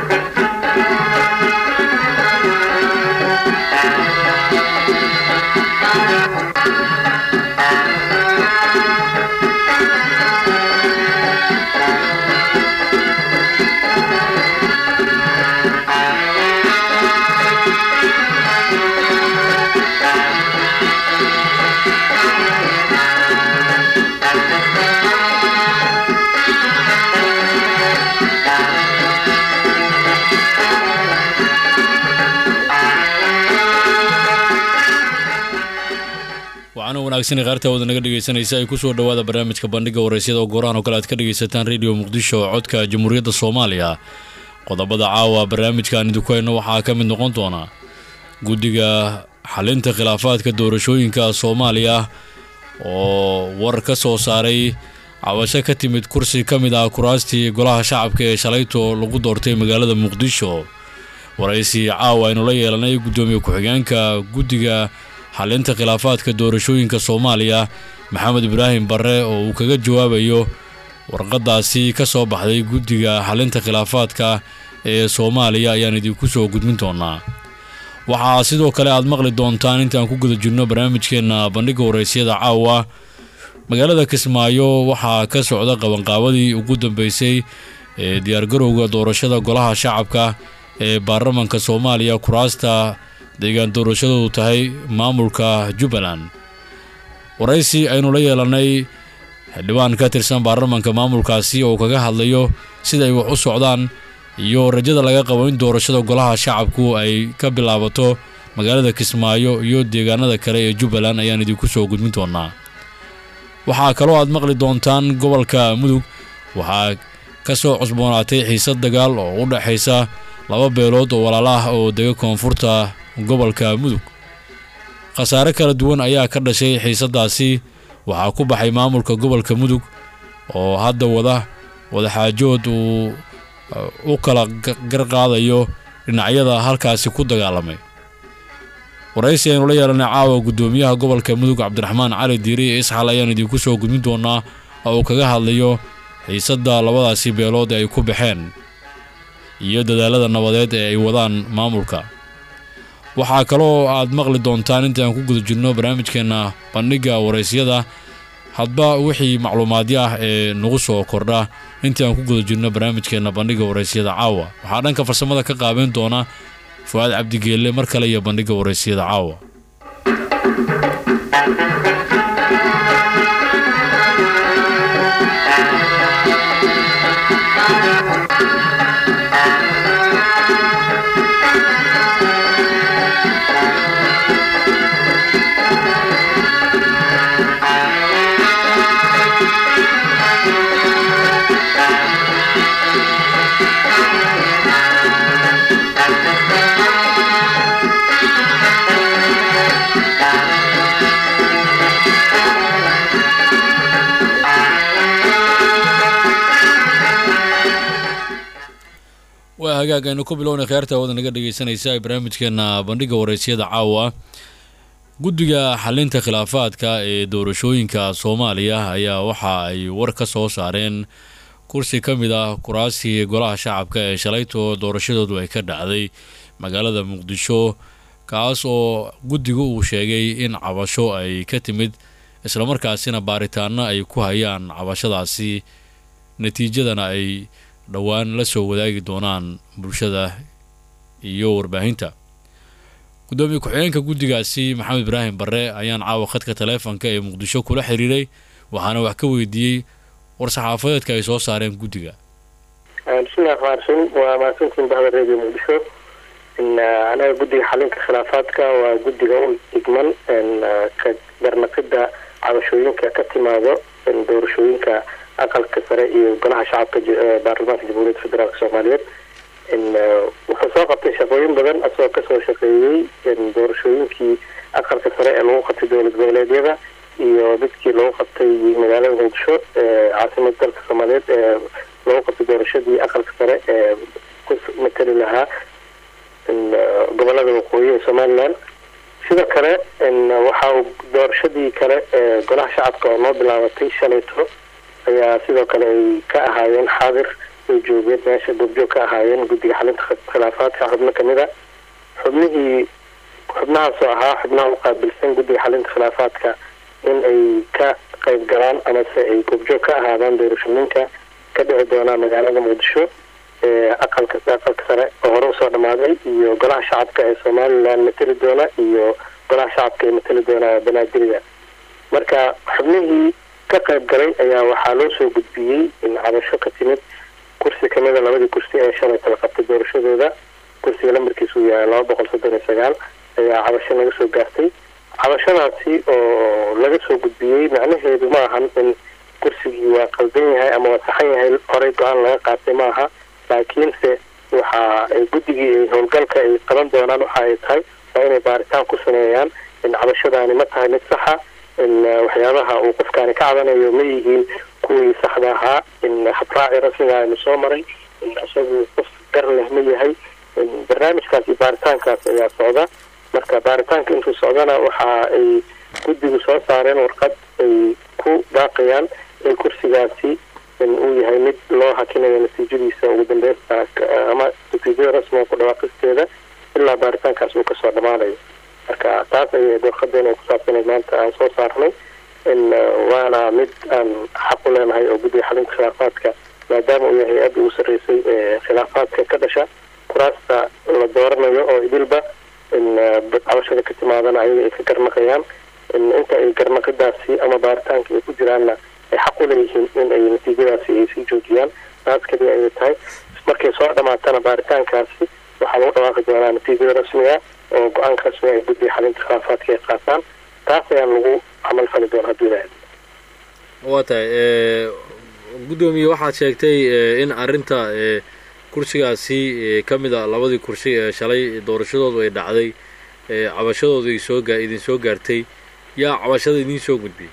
wanaagsan qaarta wada naga dhageysanaysa ay ku soo dhawaada barnaamijka bandhiga wareysyada oo gooraan oo kale aad ka dhageysataan Radio Muqdisho codka Jamhuuriyadda Soomaaliya. qodobada caawa barnaamijkan idinku hayno waxaa ka mid noqon doona guddiga xalinta khilaafaadka doorashooyinka Soomaaliya oo war ka soo saaray cawasho ka timid kursi ka mid ah kuraastii golaha shacabka ee shalayto lagu doortay magaalada Muqdisho. wareysi caawa aynu la yeelanay gudoomiye ku-xigeenka guddiga xalinta khilaafaadka doorashooyinka Soomaaliya Maxamed Ibraahim Barre oo uu kaga jawaabayo warqadaasi ka soo baxday guddiga xalinta khilaafaadka ee Soomaaliya ayaan idinku soo gudbin doonaa. waxaa sidoo kale aad maqli doontaan intaan ku guda jirno barnaamijkeena bandhiga wareysyada caawa magaalada Kismaayo waxaa ka socda qabanqaabadii ugu dambeysay ee diyaargarowga doorashada golaha shacabka ee baarlamaanka Soomaaliya kuraasta deegaan doorashadu tahay maamulka Jubbaland. wareysi aynu la yeelanay xildhibaan ka tirsan baarlamaanka maamulkaasi oo kaga hadlayo sida ay wax u socdaan iyo rajada laga qabo in doorashada golaha shacabku ay ka bilaabato magaalada Kismaayo iyo deegaanada kale ee Jubbaland ayaan idinku soo gudbin doonaa. waxaa kaloo aad maqli doontaan gobolka Mudug waxaa ka soo cusboonaatay xiisad dagaal oo u dhaxaysa laba beelood oo walaalaha oo dega koonfurta gobolka Mudug. khasaare kala duwan ayaa ka dhashay xiisadaasi waxaa ku baxay maamulka gobolka Mudug oo hadda wada xaajood u kala garqaadayo dhinacyada halkaasi ku dagaalamay. wareysi aynu la yeelanay caawa gudoomiyaha gobolka Mudug Cabdiraxmaan Cali Diiri Isxaal ayaan idinku soo gudbin doonaa oo kaga hadlayo xiisada labadaasi beelood ay ku baxeen iyo dadaalada nabadeed ee ay wadaan maamulka. waxaa kaloo aad maqli doontaan intaan ku guda jirno barnaamijkeena bandhiga wareysyada hadba wixii macluumaadyo ah ee nagu soo kordha intaan ku guda jirno barnaamijkeena bandhiga wareysyada caawa. waxaa dhanka farsamada ka qaabeyn doona Fuad Cabdi Geelle mar kale iyo bandhiga wareysyada caawa. hagaagaynu ku bilownay khayarta wada naga dhageysanaysa barnaamijkeena bandhiga wareysyada caawa. guddiga xalinta khilaafaadka ee doorashooyinka Soomaaliya ayaa waxa ay war ka soo saareen kursi ka mid ah kuraastii golaha shacabka ee shalayto doorashadoodu ay ka dhacday magaalada Muqdisho kaas oo guddigu uu sheegay in cabasho ay ka timid isla markaasina baaritaano ay ku hayaan cabashadaasi natiijadana ay dhawaan la soo wadaagi doonaan bulshada iyo warbaahinta. gudoomiye ku-xigeenka guddigaasi Maxamed Ibraahim Barre ayaan caawa khadka taleefanka ee Muqdisho kula xiriiray waxaana wax ka weydiiyay war saxaafadeedka ay soo saareen guddiga. bismillaahir rahmaanir rahiim waa maasantiin bahda Radio Muqdisho in anaga guddiga xalinta khilaafaadka waa guddiga u digman ka darnaqida cabashooyinka ka timaado doorashooyinka aqalka sare iyo golaha shacabka baarlamaanka Jamhuuriyadda Federaalka Soomaaliyeed. wuxuu soo qabtay shaqooyin badan asoo ka soo shaqeeyay doorashooyinkii aqalka sare ee lagu qabtay dowlad goboleedyada iyo dadkii lagu qabtay magaalada Muqdisho caasimadda dalka Soomaaliyeed ee lagu qabtay doorashadii aqalka sare ee ku matali lahaa gobolada waqooyi ee Somaliland. sidoo kale waxa uu doorashadii kale ee golaha shacabka oo noo bilaabatay shalayto ayaa sidoo kale ay ka ahaayeen xaadir ay joogeen meesha goobjoog ka ahaayeen guddiga xalinta khilaafaadka xubno kamid a xubnahaasoo ahaa xubnaha u qaabilsan guddiga xalinta khilaafaadka in ay ka qayb galaan amase ay goobjoog ka ahaadaan doorashooyinka ka dhici doona magaalada muqdisho aqalka sare oo hore usoo dhamaaday iyo golaha shacabka ee somaliland mateli doona iyo golaha shacabka ee mateli doona banaadirida marka xubnihii ka qayb galay ayaa waxaa loo soo gudbiyey in cabasho ka timid kursi kamida labadii kursi ee shalay kala qabtay doorashadooda kursiga lambarkiisu yahay 239 ayaa cabasho naga soo gaartay cabashadaasi oo laga soo gudbiyey macnaheedu ma ahan in kursigii waa qaldan yahay ama waa saxan yahay horey go-aan laga qaatay maaha laakiinse waxa ay guddigii ay howlgalka ay qaban doonaan waxa ay tahay waa inay baaritaan ku sameeyaan in cabashadaani ma tahay mid saxa in waxyaabaha uu qofkaani ka cabanayo ma yihiin kuwii saxda ahaa in habraaci rasmiga aynu soo maray in isagu qof gar leh ma yahay barnaamijkaas iyo baaritaankaas ayaa socda marka baaritaanka intuu socdana waxa ay guddigu soo saareen warqad ay ku daaqayaan in kursigaasi in uu yahay mid loo hakinayo natiijadiisa ugu dambeynta ama natiijada rasmiga ku dhawaaqisteeda ilaa baaritaankaas uu kasoo dhammaanayo marka taas ayay warqadeena ku saabsaneed maanta aan soo saarnay in waana mid aan xaq u leenahay oo guddiga xalinta khilaafaadka maadaama uu yahay hay-adda ugu sarreysay ee khilaafaadka ka dhasha kuraasta la dooranayo oo idilba in cabashada ka timaadana ayaga ay ka garnaqayaan in inta ay garnaqidaasi ama baaritaanka ay ku jiraanna ay xaq u leeyihiin in ay natiijadaasi ay sii joojiyaan taas kaliya ayay tahay markay soo dhamaatana baaritaankaasi waxaa lagu dhawaaqi doonaa natiijada rasmiga oo go-aanka rasmiga ay guddiga xalinta khilaafaadka ay qaataan taas ayaa lagu camal fali doona haddii ilaahay waa tahay guddoomiye waxaad sheegtay in arrinta kursigaasi ka mid a labadii kursi ee shalay doorashadoodu ay dhacday cabashadoodu idin soo gaartay yaa cabashada idin soo gudbiyey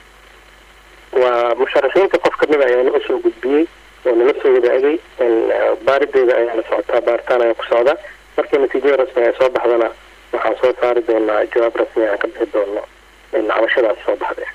waa musharaxiinta qof kamid a ayaa nala soo gudbiyey oo nala soo wadaagay baarideeda ayaa la socotaa baaritaan ayaa ku socda markii natiijada rasmiga ay soo baxdana waxaan soo saari doonaa jawaab rasmi aan ka bixi doono in cabashadaasi soo baxday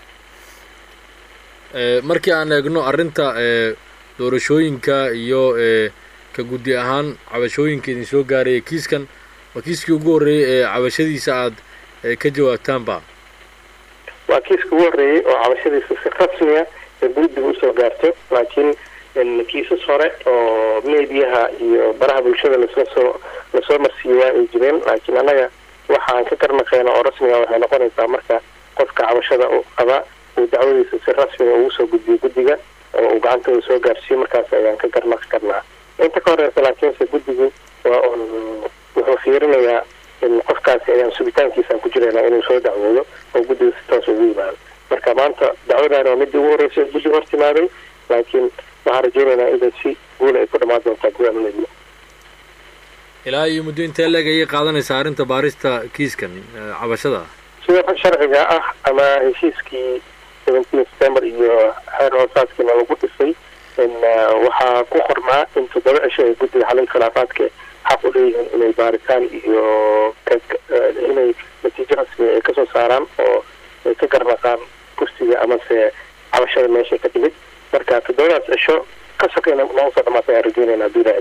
markii aan eegno arrinta doorashooyinka iyo ka guddi ahaan cabashooyinka idin soo gaaraya kiiskan waa kiiskii ugu horreeyey ee cabashadiisa aad ka jawaabtaanba waa kiiska ugu horreeyey oo cabashadiisa si rasmiya ee guddiga usoo gaarto laakiin kiisas hore oo meediyaha iyo baraha bulshada lasoo marsiiyey waa ay jireen laakiin annaga waxaan ka garnaqeyna oo rasmiga waxay noqonaysaa marka qofka cabashada u qaba uu dacwadiisa si rasmiga ugu soo gudbiyo guddiga oo uu gacantooda soo gaarsiiyo markaas ayaan ka garnaqi karnaa inta ka horeysa laakiinse guddigu waa wuxuu fiirinayaa in qofkaasi ayaan sugitaankiisaan ku jiraynaa inuu soo dacwoodo oo guddiga si toos ugu yimaado marka maanta dacwadaani waa midii ugu horreysay oo guddiga hortimaaday laakiin waxaan rajeynaynaa in si guula ay ku dhammaan doontaa gudaamnimo ilaa iyo muddo intee leeg ayay qaadanaysaa arrinta baarista kiiskan cabashada sida sharciga ah ama heshiiskii 17 September iyo xeer hoosaadkiina lagu dhisay in waxaa ku qornaa in 7 cisho ay guddiga xalinta khilaafaadka xaq u leeyihiin inay baaritaan iyo inay natiijo rasmi ay kasoo saaraan oo ay ka garnaqaan kursiga amase cabashada meesha ka timid marka 7 cisho ka sokayna noo soo dhamaatay ayaan rajeynaynaa duulaadi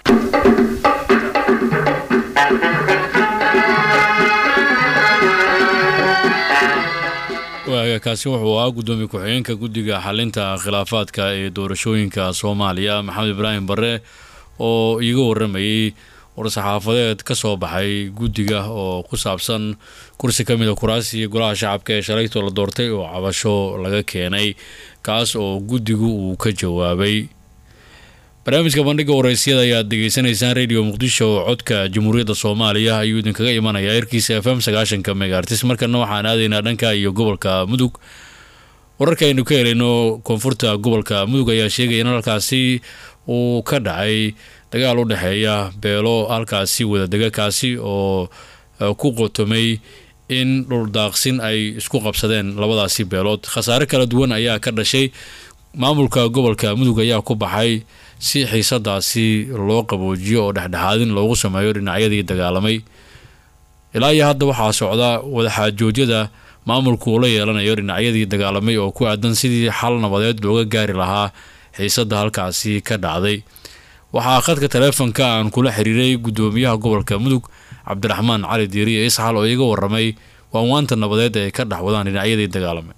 kaasi wuxuu ahaa guddoomiye ku-xigeenka guddiga xalinta khilaafaadka ee doorashooyinka soomaaliya maxamed ibraahim bare oo iiga waramayey war-saxaafadeed ka soo baxay guddiga oo ku saabsan kursi ka mida kuraasi golaha shacabka ee shalaytoo la doortay oo cabasho laga keenay kaas oo guddigu uu ka jawaabay barnaamijka bandhiga waraysyada ayaad degeysanaysaan radio muqdisho oo codka jamhuuriyadda soomaaliya ayuu idinkaga imanayaa erkiisa FM 90 megahertz markana waxaan aadaynaa dhanka iyo gobolka mudug wararka aynu ka helayno koonfurta gobolka mudug ayaa sheegaya in halkaasi uu ka dhacay dagaal u dhexeeya beelo halkaasi wadadega kaasi oo ku qotomay in dhul daaqsin ay isku qabsadeen labadaasi beelood khasaare kala duwan ayaa ka dhashay maamulka gobolka mudug ayaa ku baxay si xiisadaasi loo qaboojiyo oo dhexdhexaadin loogu sameeyo dhinacyadii dagaalamay ilaa iyo hadda waxaa socda wadaxaajoodyada maamulku uu la yeelanayo dhinacyadii dagaalamay oo ku aadan sidii xal nabadeed looga gaari lahaa xiisadda halkaasi ka dhacday. waxaa khadka taleefanka aan kula xiriiray gudoomiyaha gobolka Mudug Cabdiraxmaan Cali Diiriye Isxaal oo iga waramay waanwaanta nabadeed ee ka dhaxwadaan dhinacyadii dagaalamay.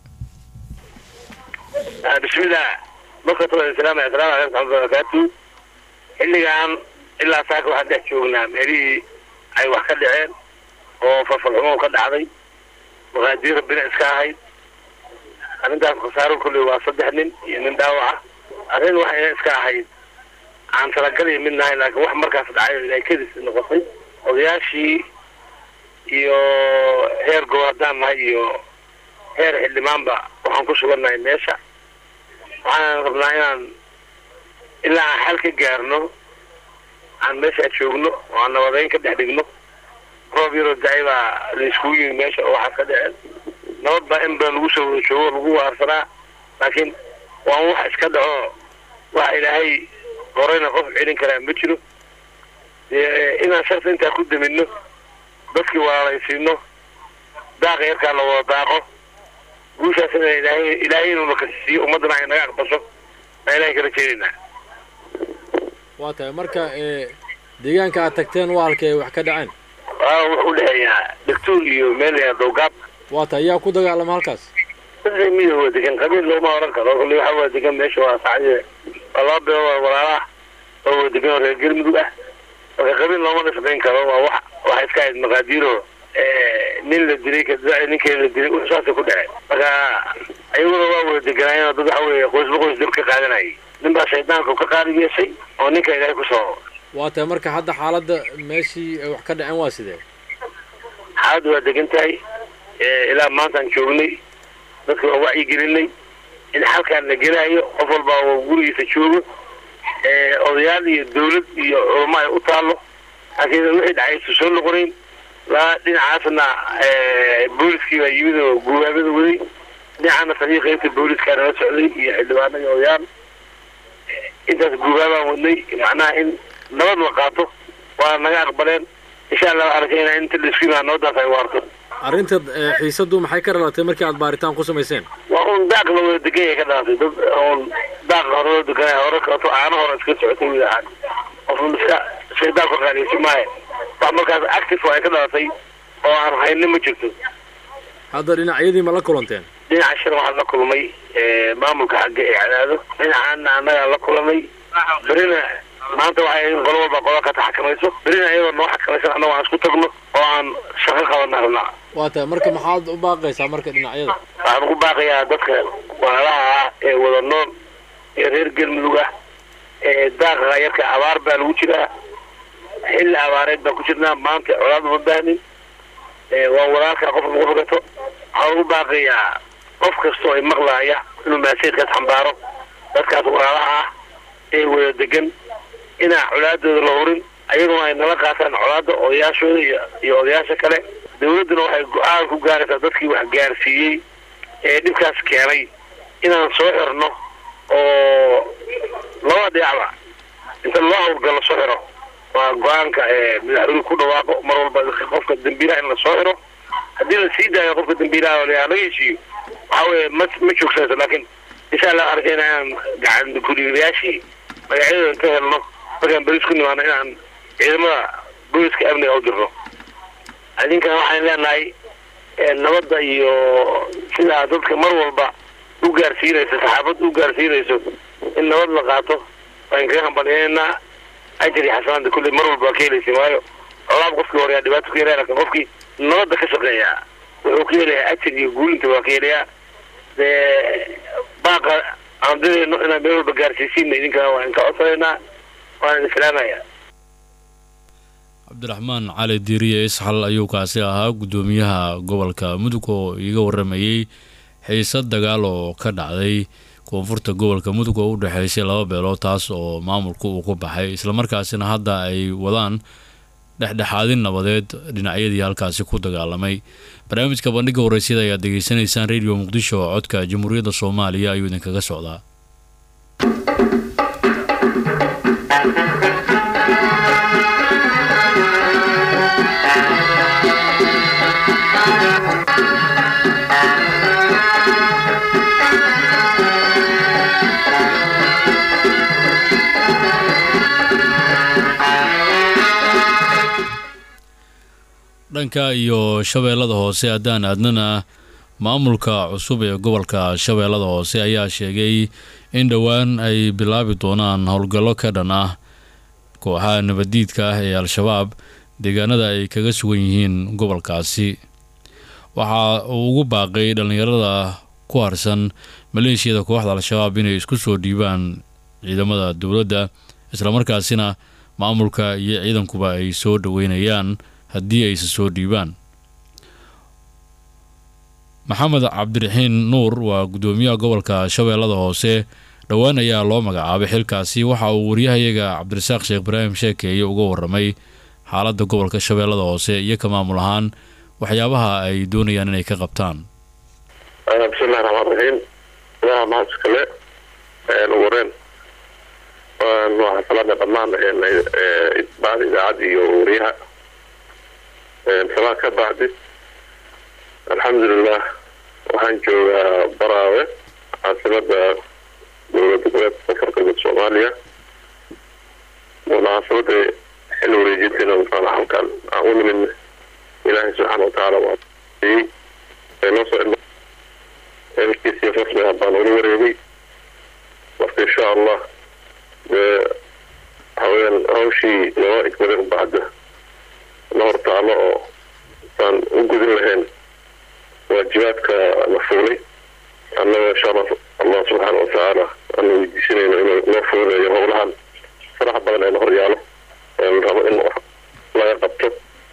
bismillah markaatu salaam alaykum wa barakatuh xilligan ilaa saaka waxaan dhex joognaa meelihii ay wax ka dhaceen oo farfalxumo ka dhacday maqaadiir bina iska ahayd arrintaas khasaaro kulli waa 3 nin iyo nin dhaawac arrin waxay iska ahayd aan talagalay midnahay laakiin wax markaas dhacay inay kadis noqotay odayaashii iyo heer go'aadamaha iyo heer xildhibaanba waxaan ku sugannahay meesha waxaan rabnaa inaan ilaa xal ka gaarno aan meesha joogno oo aan nabadeyn ka dhex dhigno roob yaro dayba la isku yimid meesha oo waxa ka dhacay nabad baa in badan lagu soo joogo lagu waarsanaa laakiin waa wax iska dhaco wax ilaahay qorayna qof celin kara ma jiro inaan sharaf inta ku damino dadkii walaalaysiino daaqay yarka la wada daaqo guushaasina ilaahay inuu makasiiyo ummadana ay naga aqbasho ilaahay kala jeedina waa tahay marka deegaanka aad tagteen waa halkee wax ka dhaceen wuxuu leeyahay doctor iyo meel ya dowgab waa tahay yaa ku dagaalama halkaas miyo degan qabiil looma oran karo kulli waxa waa degan meesha waa saacade Allah baa walaalaha oo degan reer Galmudug ah oo qabiil looma nasbayn karo waa wax iska ayd maqaadiiro nin la dilay ka ninka la dilay oo saas ku dhacay marka ayaguna waa deganayeen dad waxa weeye qoys dib ka qaadanay nin baa shaydaanku ka qaadiyay oo ninka ilaahay ku soo waa tahay marka hadda xaaladda meeshii wax ka dhaceen waa sidee xaaladu waa degan tahay ilaa maanta aan joognay dadka waa wacyi gelinay in halkaan la gelaayo qof walba oo gurigiisa joogo odayaal iyo dawlad iyo culamo ay u taalo laakiin wixii dhacay soo noqonayn la dhinacaasna booliskii baa yimid oo guubaabada waday dhinacana sadiiqeynta booliska la socday iyo xildhibaanada odayaal intaas guubaabaan wadnay macnaha in nabad la qaato waa naga aqbaleen insha Allah aragayna inta la isku yimaado nabadaas ay waarto arrinta xiisadu maxay ka dhalatay markii aad baaritaan ku sameyseen waa un daaq la wada degay ka dhalatay dad oo daaq hore degay hore ka to aan hore iska socotay wiilaha oo iska shaydaanka ka qaadiyay maaye wax markaas active ay ka dhalatay oo aan haynin ma jirto hadda dhinacyadii ma la kulanteen dhinaca shir waxaan la kulmay maamulka xagga ee cadaado dhinacana anaga la kulmay barina maanta waxay qolo walba qolo ka taxakamayso barina ayadoo noo xakamaysan annaga waan isku tagno oo aan shaqo qabanaa waa tahay marka maxaad u baaqaysaa marka dhinacyada waxaan ugu baaqayaa dadka walaalaha ee wada nool ee reer Galmudug ah ee daaqa yarka abaar baa lagu jiraa xilli abaareed baa ku jirnaa maanta colaad uma baahnin waa walaalka qof lagu fogato waxaan ugu baaqayaa qof kastoo ay maqlaaya inuu maaseedkaas xambaaro dadkaas walaalaha ah ee wada degan inaa colaadooda la horin ayagoo ay nala qaataan colaada odayaashooda iyo odayaasha kale dawladuna waxay go'aan ku gaaraysaa dadkii wax gaarsiiyey ee dhibkaas keenay inaan soo xirno oo laba dhinac inta loo hawlgalo soo xiro waa go'aanka madaxweynuhu ku dhawaaqo mar walba qofka dambiilaha in la soo xiro haddii la sii daayo qofka dambiilaha oo laga heshiiyo waxa weeye ma joogsanayso laakiin insha Allah aragayna inaan gacan guriyaashii magacyadooda inta helno markaan bariis ku nimaano inaan ciidamada booliska amniga u dirno adinkan waxaan leenahay nabadda iyo sidaa dadka mar walba u gaarsiinayso saxaabad u gaarsiinayso in nabad la qaato waan kaga hambalyeynaa ajri xasanada kulli mar walba ka helaysin waayo colaab qofkii hore dhibaato ku helaya laakiin qofkii nabadda ka shaqeeya wuxuu ka helayaa ajri iyo guulinta waa ka helayaa baaqa aan dirayno inaan meel walba gaarsiisiina idinkana waan ka codsanaynaa waan islaamaya Cabdiraxmaan Cali Diiriye Isxaal ayuu kaasi ahaa gudoomiyaha gobolka Mudug oo iga waramayay xiisad dagaal oo ka dhacday koonfurta gobolka Mudug oo u dhaxaysay laba beelood taas oo maamulku uu ku baxay isla markaasina hadda ay wadaan dhexdhexaadin nabadeed dhinacyadii halkaasi ku dagaalamay barnaamijka bandhiga waraysiga ayaa dhageysanaysaan Radio Muqdisho oo codka Jamhuuriyadda Soomaaliya ayuu idinkaga socdaa dhanka iyo shabeellada hoose haddaan aadnana maamulka cusub ee gobolka shabeellada hoose ayaa sheegay in dhowaan ay bilaabi doonaan howlgallo ka dhan ah kooxaha nabadiidka ah ee al-shabaab deegaanada ay kaga sugan yihiin gobolkaasi. waxa uu ugu baaqay dhallinyarada ku harsan maleeshiyada kooxda al-shabaab inay isku soo dhiibaan ciidamada dowladda islamarkaasina maamulka iyo ciidankuba ay soo dhaweynayaan haddii ay soo dhiibaan. maxamed cabdiraxiin nuur waa gudoomiyaha gobolka shabeellada hoose dhowaan ayaa loo magacaabay xilkaasi. waxa uu waryahayaga cabdirasaaq sheekh ibraahim sheekeeye uga waramay xaaladda gobolka shabeellada hoose iyo ka maamul ahaan waxyaabaha ay doonayaan inay ka qabtaan. bismillahi raxmaan raxiim. ilaha mahad iskale wareen waxaan salaada dhammaan baahda idaacadda iyo wariyaha salaan ka bacdi. alxamdulilah waxaan joogaa baraawe caasimada dowlad goboleedka koonfur galbeed soomaaliya. munaasabada xil wareejinteena waxaan halkan aan u nimid ilaahay subxaana watacaala waa noo soo xilkiisii rasmiga baan ula wareegay. marka insha allah haween hawshii loo igmaday bacda la hortaalo oo saan u gudin lahayn waajibaadka la fuulay annaga insha allah subxaana watacaala aan weydiisanayno inuu noo fuulayo howlahan farax badan ee la horyaalo rabo in laga qabto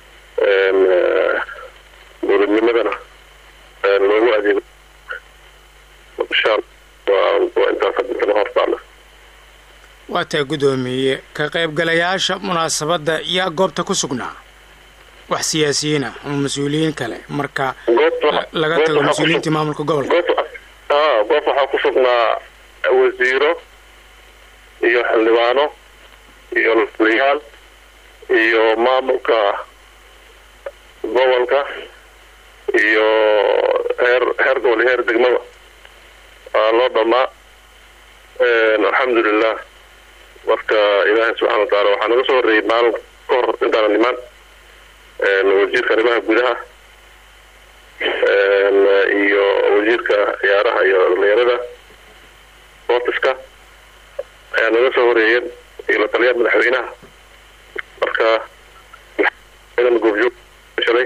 dowladnimadana loogu adeego insha waa intaas hadintana hortaala. waa tahay gudoomiye ka qaybgalayaasha munaasabadda yaa goobta ku sugnaa wax siyaasiyiin ah ama mas-uuliyiin kale marka laga tago mas-uuliyiintii maamulka gobolka. goob waxaa ku sugnaa wasiiro iyo xildhibaano iyo laliyaal iyo maamulka gobolka iyo heer gobol iyo heer degmada waa loo dhamaa. alxamdulilah marka ilaahay subxana wataala waxaa naga soo horreeyay maalin ka hor intaana nimaan wasiirka arrimaha gudaha iyo wasiirka ciyaaraha iyo dhalinyarada sportiska ayaa naga soo horeeyeen iyo la taliyaha madaxweynaha. marka goobjoog shalay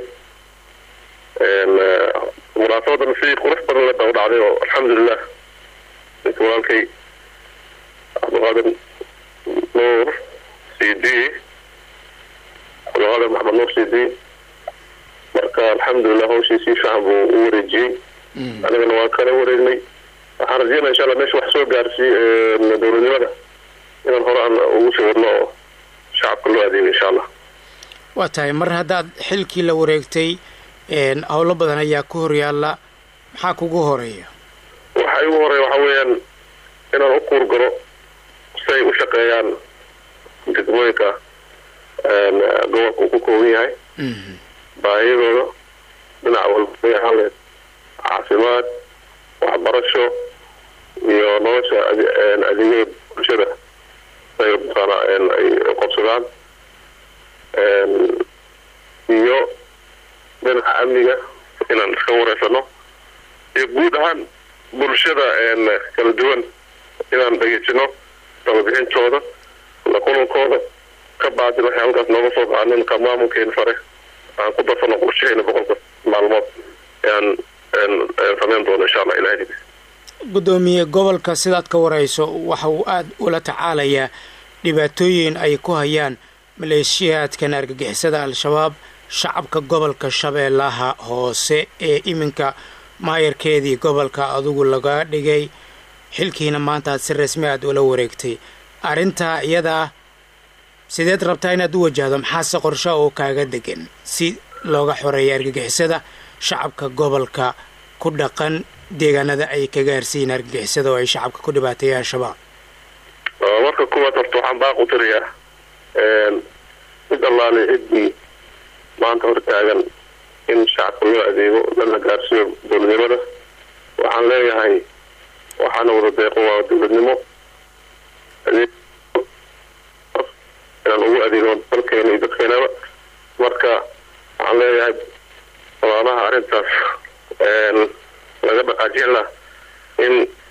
munaasabadan si qurux badan le baa u dhacday oo alxamdulilah ninka walaalkay cabdulqaadir nuur cd cabdulqaadir maxamed nuur cd marka alxamdulilah hawshii si fiican buu u wareejiyey anigana waan kala wareegnay. waxaan rajeynaya insha allah meesha wax soo gaarsiiy dowladnimada inaan hore aan ugu soo wadno oo shacabka loo adeego insha allah. waa tahay mar haddaad xilkii la wareegtay howlo badan ayaa ku horyaala maxaa kugu horeeya? waxa igu horeeya waxaa weeyaan inaan u kuur galo si ay u shaqeeyaan degmooyinka gobolka uu ku kooban yahay baahiyadooda dhinaca walba ahaan leed caafimaad waxbarasho iyo nolosha adeegyada bulshada ay mataqaana ay qabsadaan iyo dhinaca amniga inaan iska wareysano iyo guud ahaan bulshada kala duwan inaan dhegeysano talabixintooda la kulankooda ka bacdi waxay halkaas nooga soo baxaa ninka maamulkeena sare aan ku darsano qorshahayna boqolka maalmood aan samayn doono insha allah ilahay. gudoomiye gobolka sidaad ka warayso waxa uu aada ula tacaalayaa dhibaatooyin ay ku hayaan maleeshiyaadkan argagixisada al-shabaab shacabka gobolka shabeellaha hoose ee iminka maayarkeedii gobolka adigu laga dhigay xilkiina maanta aad si rasmi aad ula wareegtay. arrintaa iyada ah sideed rabtaa inaad u wajahdo maxaase qorsha oo kaaga degan si looga xoreeya argagixisada shacabka gobolka ku dhaqan deegaanada ay ka gaarsiin argagixisada oo ay shacabka ku dhibaateeyaan al-shabaab? marka kuwaad horta waxaan baaq u tiriyaa mid allaale ciddii maanta hortaagan in shacabka loo adeego lana gaarsiiyo dowladnimada waxaan leeyahay waxaana wada deeqo waa dowladnimo inaan ugu adeego dalkeena iyo dadkeenaba. marka waxaan leeyahay arrintaas laga dhaqaajin lahaa in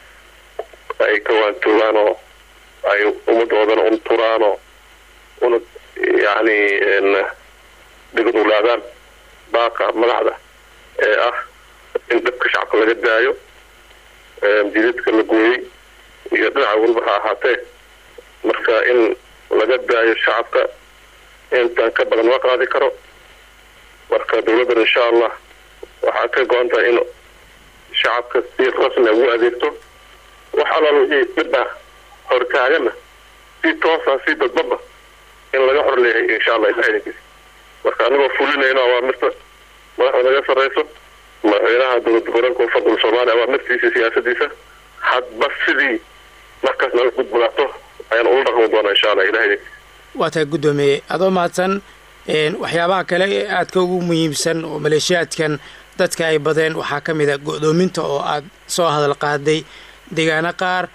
ay ka waantuugaan oo ay ummadoodana unturaan oo una yacni dhigdulaadaan baaqa madaxda ee ah in dhibka shacabka laga daayo jidadka la gooyey iyo dhinaca walba ha ahaatee marka in laga daayo shacabka intaan ka badan ma qaadi karo marka dawladdan insha allah waxaa ka go-an tahay in shacabka si rasmi ugu adeegto wax alaal wixii dhib ah hortaagana si toosa si dadbaba in laga horleeyahay insha allah ilaahidiis marka anigoo fulinayno awaamirta madaxda naga sarreyso madaxweynaha dowlad goboleedka fadl Soomaaliya awaamirtiisa siyaasadiisa hadba sidii markaas naga gudbaato ayaan ugu dhaqmi doonaa insha allah ilaahidiis waa tahay guddoomiye adoo mahadsan waxyaabaha kale ee aadka ugu muhiimsan oo maleeshiyaadkan dadka ay badeen waxaa ka mid a go'doominta oo aad soo hadal qaaday deegaano qaar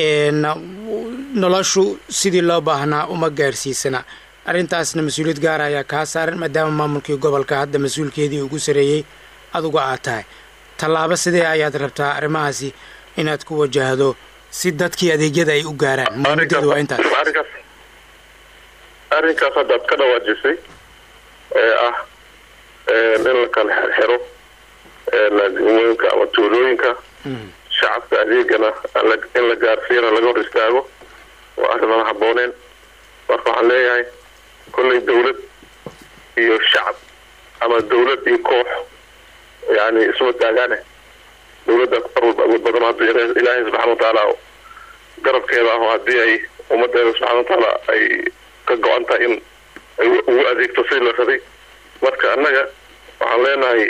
noloshu sidii loo baahnaa uma gaarsiisana arrintaasna mas-uuliyad gaara ayaa kaa saaran maadaama maamulkii gobolka hadda mas-uulkeedii ugu sareeyey aduga aad tahay tallaabo sidee ayaad rabtaa arrimahaasi inaad ku wajahdo si dadkii adeegyada ay u gaaraan muhiimadoodu waa intaas arrinkaas haddaad ka dhawaajisay ee ah in la kala xiro laazimooyinka ama tuulooyinka shacabka adeegana in la gaarsiiyana laga hor istaago waa arrin aan habbooneen marka waxaan leeyahay kolley dawlad iyo shacab ama dawlad iyo koox yani isuma taagaane dawladda mar walba awood badan haddii ilaahay subxana watacaala garabkeeda ah oo haddii ay ummadeeda subxana watacaala ay ka go-an tahay in ay ugu adeegto sidii la rabay marka annaga waxaan leenahay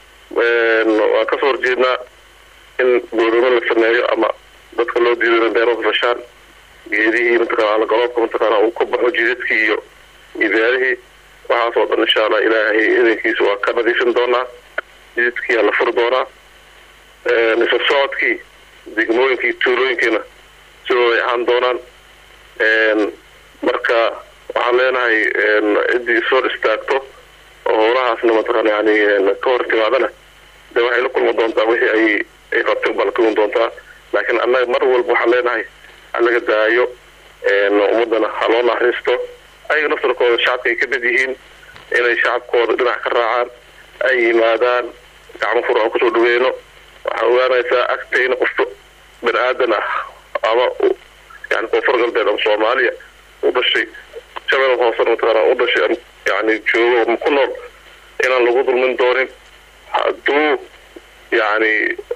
waan kasoo horjeednaa in goodoomo la sameeyo ama dadka loo diido beero fashaan geedihii mataqaana alagaloobka mataqaana uu ka baxo jidadkii iyo beerihii waxaas oo dhan insha allah ilaahay idinkiisa waa ka nadiifin doonaa jidadkii la furi doonaa isla socodkii degmooyinkii tuulooyinkiina sidoo ay ahaan doonaan marka waxaan leenahay ciddii soo istaagto oo howlahaasna mataqaana yani ka hor timaadana de waxay la kulma doontaa wixii ay rabtay baa la kulmi doontaa laakiin annaga mar walba waxaan leenahay halaga daayo ummadana ha loo naxariisto ayaga naftarkooda shacabka ay ka mid yihiin inay shacabkooda dhinac ka raacaan ay yimaadaan gacmo fur aan kusoo dhaweyno waxaa ogaanaysaa agtayna qofto bani aadan ah ama yani koonfur galbeed ama soomaaliya u dhashay shabeelada hoosena mataqaana u dhashay yani joogo ku nool inaan lagu dulmin doonin hadduu yani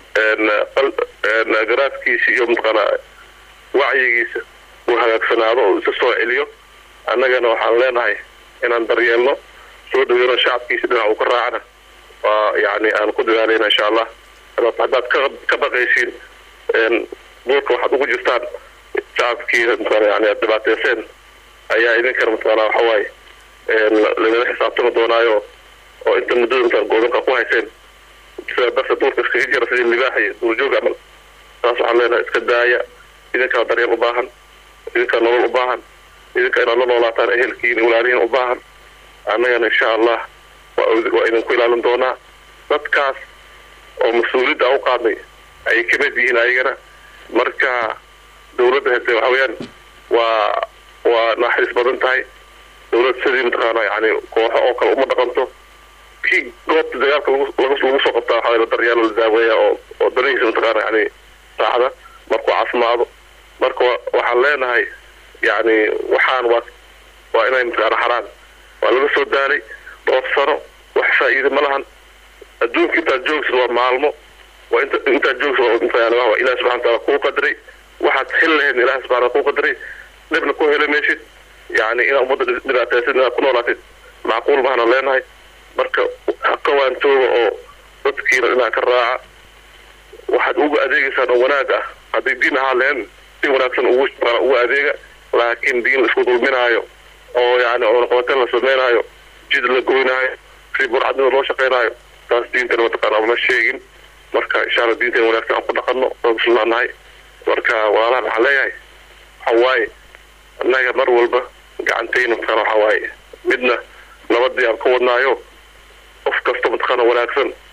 garaadkiisa iyo mataqaana wacyigiisa uu hagaagsanaado oo isa soo celiyo annagana waxaan leenahay inaan daryeelno soo dhaweyno shacabkiisa dhinac uu ka raacana waa yani aan ku dadaalayna insha allah haddaad ka baqaysiin duurka waxaad ugu jirtaan shacabkii mataqaana yani aad dhibaateyseen ayaa idinkana mataqaana waxa waaye lagala xisaabtami doonaayo oo inta muddada mataa goodonka ku hayseen sida darta duurka iskaga jira sidii libaaxa iyo duurjoog camal saas waxaan leenahay iska daaya idinkaa daryeel u baahan idinkaa nolol u baahan idinkaa inaad la noolaataan ehelkiina walaalihiin u baahan annagana insha allah waa idinku ilaalin doonaa dadkaas oo mas-uuliyadda u qaadnay ayay ka mid yihiin ayagana marka dawladda hade waxa weeyaan waa naxariis badan tahay dawlad sidii mataqaana yani kooxo oo kale uma dhaqanto kii goobta dagaalka lagu soo qabtaa waxaa la daryeelo la daaweeya oo danihiisa mataqaana yani saacda markuu caafimaado marka waxaan leenahay yani waxaan waa inay mataqaana xaraan waa laga soo daalay dhowr sano wax faa'iida ma lahan adduunka intaad joogsid waa maalmo waa intaad joogsid waa ilaah subxana wataala kuu qadaray waxaad hel lahayd ilaah subxana kuu qadaray dhibna ku heli maysid yani inaad ummadda dhibaataysid inaad ku noolaatid macquul mahana leenahay marka ka waantooga oo dadkiina dhinac ka raaca waxaad ugu adeegaysaan oo wanaag ah hadday diin ahaan lahayn si wanaagsan ugu adeega laakiin diin laisku dulminaayo oo yani oonaqabateen la sameynaayo jid la goynaayo si burcadnida loo shaqeynaayo taas diintana mataqaana ma sheegin marka insha alla diinteena wanaagsan aan ku dhaqanno oo muslinaanahay marka walaalahan waxaan leeyahay waxa waaye annaga mar walba gacantayna mataqaana waxa waaye midna nabadii aan ka wadnaayo qof kasta mataqaana wanaagsan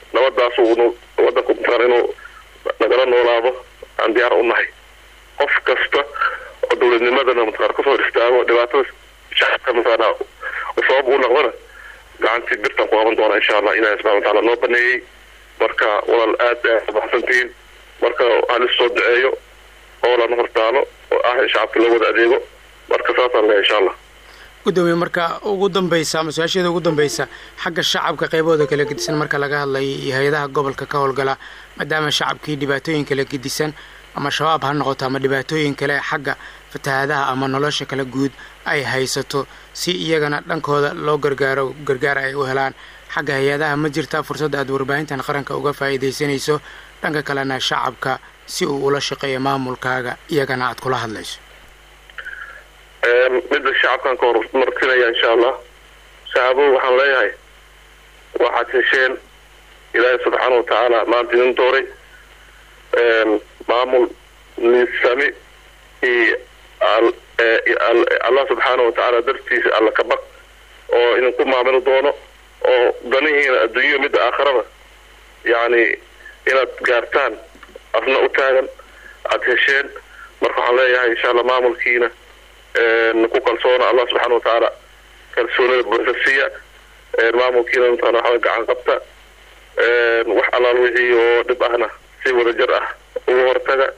nabadaas uu wadanku intaan inuu nagala noolaado aan diyaar u nahay qof kasta oo dowladnimadana mataqaan kasoo istaago dhibaatada shacabka mataqaana sabab u noqdana gacantii birtan ku qaban doona insha allah ilaahay subxana watacaala noo baneeyey marka walaal aad baxsantihiin marka halis soo duceeyo oo lana hortaalo oo ah in shacabka loo wada adeego marka saasaan leeyahay insha allah gudoomiye marka ugu dambaysa mas-uuliyadda ugu dambaysa xagga shacabka qaybahooda kala gedisan marka laga hadlayo iyo hay-adaha gobolka ka howlgala maadaama shacabkii dhibaatooyin kala gedisan ama shabaab ha noqoto ama dhibaatooyin kale xagga fatahaadaha ama nolosha kala guud ay haysato si iyagana dhankooda loo gargaar ay u helaan xagga hay-adaha ma jirtaa fursadda aad warbaahintan qaranka uga faa'iidaysanayso dhanka kalena shacabka si uu ula shaqeeyo maamulkaaga iyagana aad kula hadlayso midda shacabkan ka hormartinaya insha allah shacabo waxaan leeyahay waxaad hesheen ilaahay subxaana watacaala maanta idin dooray maamul nidsami iyo allah subxaana watacaala dartiisa alla ka baq oo idinku maamuli doono oo danihiina adduunya midda aakhirada yacni inaad gaartaan afna u taagan aada hesheen marka waxaan leeyahay insha allah maamulkiina ku kalsoona allah subxaana watacaala kalsoonida buuxda siiya maamulkiina mataqana waxaa gacan qabta wax allaal wixii oo dhib ahna si wadajir ah ugu hortaga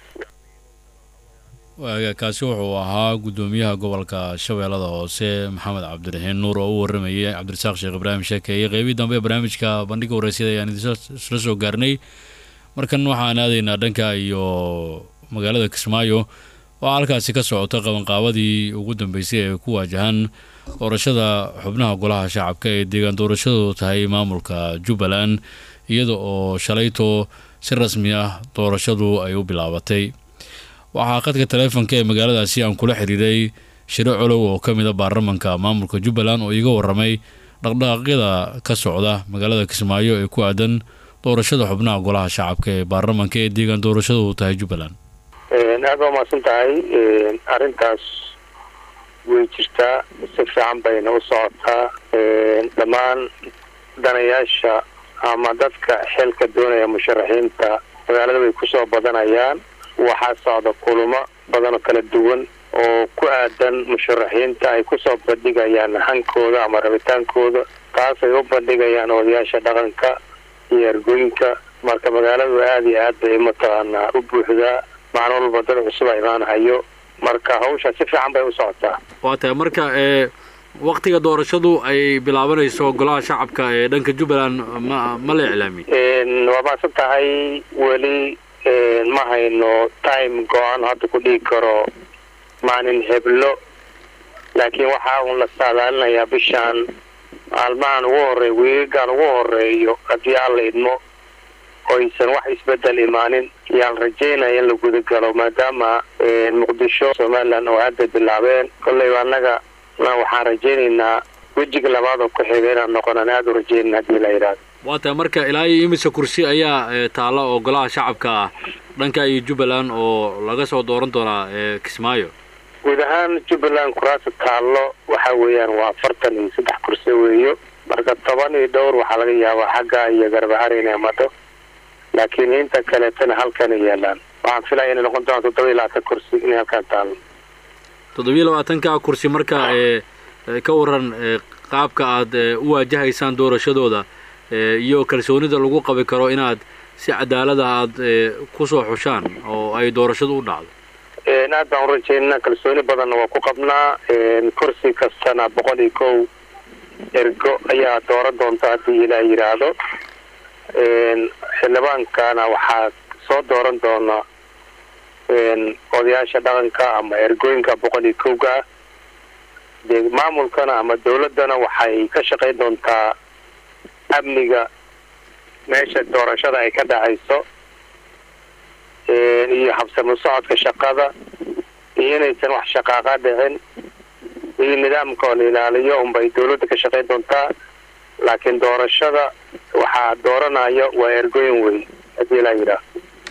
kaasi wuxuu ahaa gudoomiyaha gobolka shabeellada hoose maxamed cabdiraxiin nuur oo u waramayay cabdirasaaq sheekh ibraahim sheekeeye qeybihii dambe ee barnaamijka bandhiga waraysyada ayaan isla soo gaarnay markan waxaan aadaynaa dhanka iyo magaalada kismaayo oo halkaasi ka socota qabanqaabadii ugu dambeysay ee ku waajahan doorashada xubnaha golaha shacabka ee deegaan doorashadu tahay maamulka jubbaland iyada oo shalayto si rasmi ah doorashadu ay u bilaabatay waxaa qadka taleefonka ee magaaladaasi aan kula xiriiray shiro colow oo ka mid a baarlamanka maamulka jubbaland oo iiga warramay dhaqdhaqaaqyada ka socda magaalada kismaayo ee ku aadan doorashada xubnaha golaha shacabka ee baarlamanka ee deegaan doorashadu tahay jubbaland aad waa mahadsan tahay arrintaas way jirtaa si fiican bayna u socotaa dhammaan danayaasha ama dadka xilka doonaya musharaxiinta magaalada way kusoo badanayaan waxaa socda kulamo badan oo kala duwan oo ku aadan musharaxiinta ay kusoo bandhigayaan hankooda ama rabitaankooda taas ay u bandhigayaan odayaasha dhaqanka iyo ergooyinka marka magaaladu aada iyo aad bay mataqaanaa u buuxdaa macno walba dad cusub a imaanahayo marka hawsha si fiican bay u socotaa waa tahay marka waktiga doorashadu ay bilaabanayso golaha shacabka ee dhanka jubbaland ma la iclaamiy waa maasan tahay weli ma hayno time go-aan hadda ku dhigi karo maalin heblo laakiin waxaa un la saadaalinayaa bishaan maalmahan ugu horeeyo wiigaan ugu horeeyo haddii aan la idmo oysan wax isbedel imaanin yaan rajaynaya in la gudagalo maadaama muqdisho somaliland oo hadda bilaabeen kolleyba annaga waxaan rajaynaynaa wejiga labaad oo ku xiga inaan noqonaan aada u rajaynana haddii la yidhaahdo waa tahay marka ilaa iyo imise kursi ayaa taalla oo golaha shacabka ah dhanka iyo jubbaland oo laga soo dooran doonaa kismaayo guud ahaan jubbaland kuraasa taallo waxa weeyaan waa 43 kursi weeyo marka 10 iyo dhowr waxaa laga yaabaa xagga iyo garbahar inay mado laakiin inta kaleetana halkan yeelaan waxaan filayaa inay noqon doonto 27 kursi inay halkan taallo 27 kursi marka ka waran qaabka aad u waajahaysaan doorashadooda iyo kalsoonida lagu qabi karo inaad si cadaalada aad ku soo xushaan oo ay doorashadu u dhacdo aad baan u rajaynaa kalsooni badanna waa ku qabnaa kursi kastana 101 ergo ayaa dooran doonta haddii ilaa yidhaahdo xildhibaankana waxaa soo dooran doona odayaasha dhaqanka ama ergooyinka 101 ah maamulkana ama dawladdana waxay ka shaqayn doontaa amniga meesha doorashada ay ka dhacayso iyo habsami socodka shaqada iyo inaysan wax shaqaaqa dhicin iyo nidaamka oo la ilaaliyo unbay dawladda ka shaqayn doontaa laakiin doorashada waxaa dooranayo waa ergooyin weyn haddii la yidhaahdo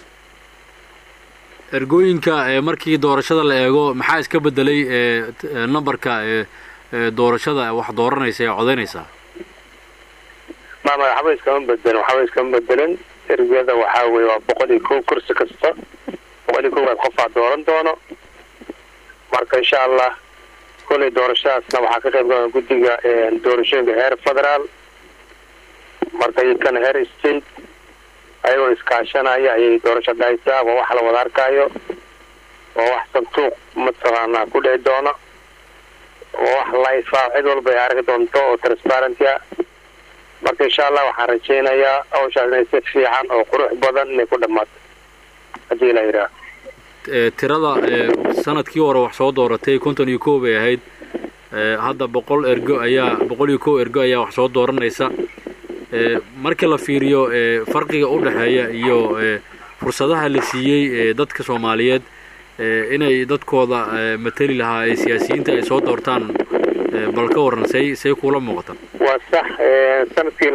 ergooyinka markii doorashada la eego maxaa iska bedelay numberka doorashada wax dooranaysa ee codaynaysa waxba iskama bedelin ergada waxaa weeye waa 101 kursi kasta 101 qofaa dooran doono marka insha allah kulli doorashadaasna waxaa ka qayb galaya guddiga doorashooyinka heer federaal marka kan heer state ayagoo iskaashanaya ayay doorasho dhaysaa waa wax la wada arkaayo waa wax santuuq mataqaanaa ku dhici doono waa wax live cid walba ay arki doonto oo transparency marka insha allah waxaan rajaynayaa hawshaas inay si fiican oo qurux badan inay ku dhammaato haddii la yidhaah tirada sanadkii hore wax soo dooratay 51 bay ahayd hadda 101 ergo ayaa wax soo dooranaysa marka la fiiriyo farqiga u dhaxeeya iyo fursadaha la siiyay dadka Soomaaliyeed inay dadkooda matali lahaa ay siyaasiyiinta ay soo doortaan balka waran say kula muuqata waa sax sanadkii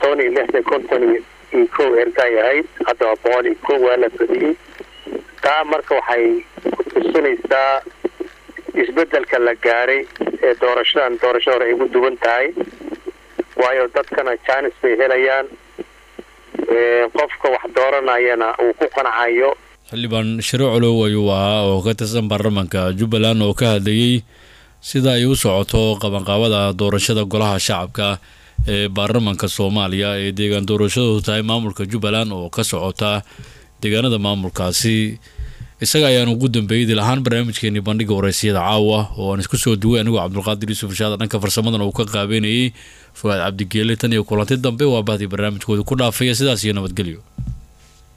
2016 ergo ay ahayd hadda 101 waa la fadhiyay taa marka waxay tusinaysaa isbedelka la gaaray ee doorashada ay ugu duwan tahay waayo dadkana chance bay helayaan qofka wax dooranayana uu ku qanacayo xildhibaan Shiro Colow ayuu ahaa oo ka tirsan baarlamaanka Jubbaland oo ka hadlayay sida ay u socoto qabanqaabada doorashada golaha shacabka ee baarlamaanka Soomaaliya ee deegaan doorashadu tahay maamulka Jubbaland oo ka socota deegaanada maamulkaasi isaga ayaan ugu dambeeyay lahaan barnaamijkeeni bandhiga wareysiyada caawa oo aan isku soo duway anigu Cabdulqaadir Yuusuf Shaad dhanka farsamada uu ka qaabeynayay Fuad Cabdi Geele tan iyo kulanti dambe waa baahdi barnaamijkooda ku dhaafay sidaas iyo nabadgelyo